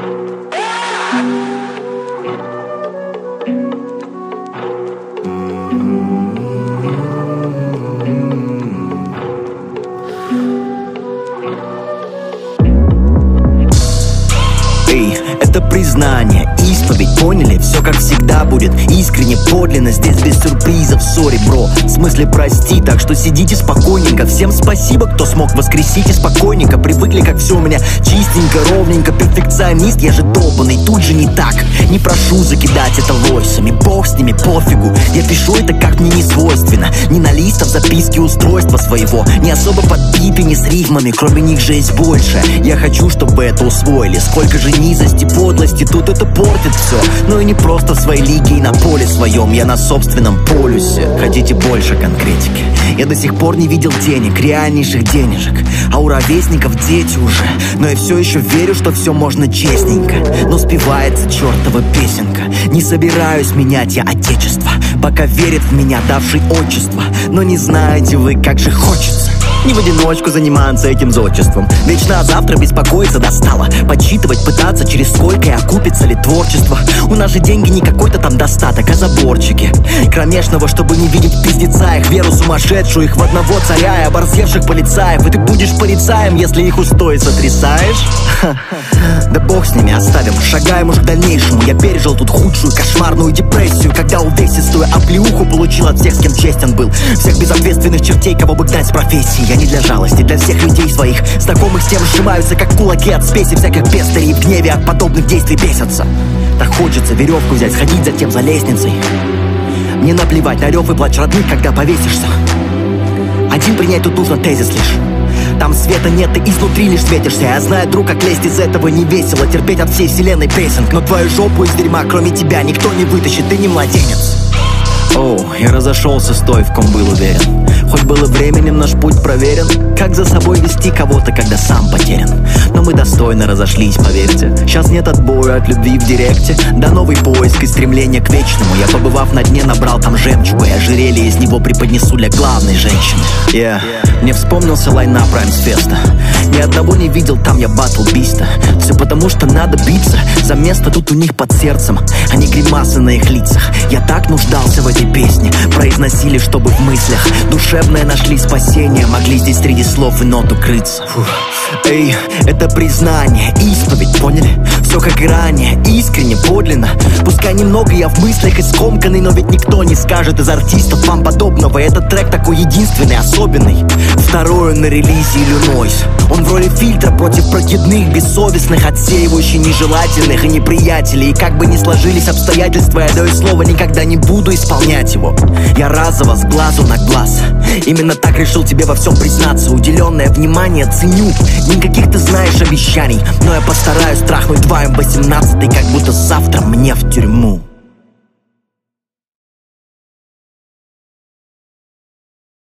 Это признание, исповедь, поняли? Все как всегда будет искренне, подлинно. Здесь без сюрпризов, сори, бро. В смысле прости, так что сидите спокойненько. Всем спасибо, кто смог воскресите спокойненько. Привыкли, как все у меня чистенько, ровненько. Перфекционист, я же долбанный, тут же не так. Не прошу закидать это войсами, бог с ними, пофигу. Я пишу это как мне не свойственно. Не на листах записки устройства своего. Не особо подбиты, не с рифмами, кроме них же есть больше. Я хочу, чтобы это усвоили. Сколько же низости, подлости, тут это портит все. Но и не просто в своей лиге и на поле своем. Я на собственном полюсе. Хотите больше конкретики? Я до сих пор не видел денег, реальнейших денежек. А у ровесников дети уже. Но я все еще верю, что все можно честненько. Но спевается чертова песенка. Не собираюсь менять я отечество, пока верит в меня давший отчество. Но не знаете вы, как же хочется не в одиночку заниматься этим зодчеством. Вечно завтра беспокоиться достало. Подсчитывать, пытаться, через сколько и окупится ли творчество. У нас же деньги не какой-то там достаток, а заборчики кромешного, чтобы не видеть пиздеца их, веру сумасшедшую их в одного царя и оборзевших полицаев. И ты будешь порицаем, если их устои сотрясаешь? Да бог с ними, оставим, шагаем уж к дальнейшему. Я пережил тут худшую кошмарную депрессию, когда увесистую оплеуху получил от всех, с кем честен был. Всех безответственных чертей, кого бы гнать с профессии. Я не для жалости, для всех людей своих, знакомых с тем сжимаются, как кулаки от спеси всяких пестарей. В гневе от подобных действий бесятся. Так хочется веревку взять, сходить затем за лестницей. Мне наплевать на рев и плач родных, когда повесишься. Один принять тут нужно тезис лишь. Там света нет, ты изнутри лишь светишься. Я знаю, друг, как лезть из этого не весело. Терпеть от всей вселенной прессинг. Но твою жопу из дерьма, кроме тебя, никто не вытащит, ты не младенец. Оу, я разошелся с той, в ком был уверен. Хоть было временем, наш путь проверен. Как за собой вести кого-то, когда сам потерян. Но мы достойно разошлись, поверьте. Сейчас нет отбоя от любви в директе. Да новый поиск и стремление к вечному. Я, побывав на дне, набрал там жемчуга. И ожерелье из него преподнесу для главной женщины. Мне вспомнился лайнап Раймсфеста. Ни одного не видел там я батл биста. Все потому, что надо биться за место тут у них под сердцем, а не гримасы на их лицах. Я так нуждался в этой песне. Произносили, чтобы в мыслях душевное нашли спасение. Могли здесь среди слов и нот укрыться. Эй, это признание, исповедь, поняли? Все как и ранее, искренне, подлинно. Пускай немного я в мыслях и скомканный, но ведь никто не скажет из артистов вам подобного. Этот трек такой единственный, особенный. Второй на релизе Иллюнойс. Он в роли фильтра против прокидных, бессовестных, отсеивающих нежелательных и неприятелей. И как бы ни сложились обстоятельства, я даю слово, никогда не буду исполнять его. Я разово, с глазу на глаз. Именно так решил тебе во всем признаться. Уделенное внимание ценю. Никаких ты знаешь обещаний, но я постараюсь трахнуть 2 М18, как будто завтра мне в тюрьму.